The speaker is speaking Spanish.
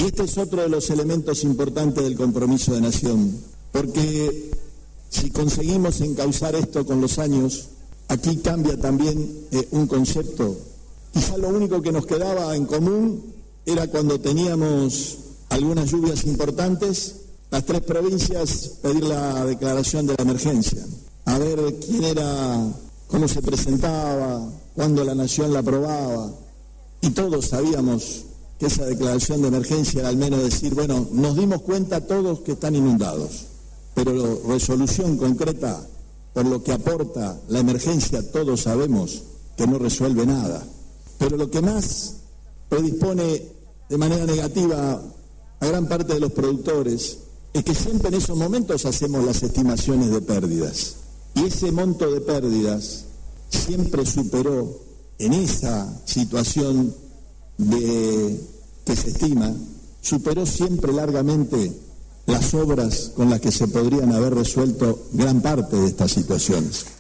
Y este es otro de los elementos importantes del compromiso de nación, porque si conseguimos encauzar esto con los años, aquí cambia también un concepto. Quizá lo único que nos quedaba en común era cuando teníamos algunas lluvias importantes, las 3 provincias pedir la declaración de la emergencia, a ver quién era, cómo se presentaba, cuándo la nación la aprobaba, y todos sabíamos que esa declaración de emergencia era al menos decir, bueno, nos dimos cuenta todos que están inundados, pero resolución concreta por lo que aporta la emergencia todos sabemos que no resuelve nada. Pero lo que más predispone de manera negativa a gran parte de los productores es que siempre en esos momentos hacemos las estimaciones de pérdidas. Y ese monto de pérdidas siempre superó, en esa situación que se estima, superó siempre largamente las obras con las que se podrían haber resuelto gran parte de estas situaciones.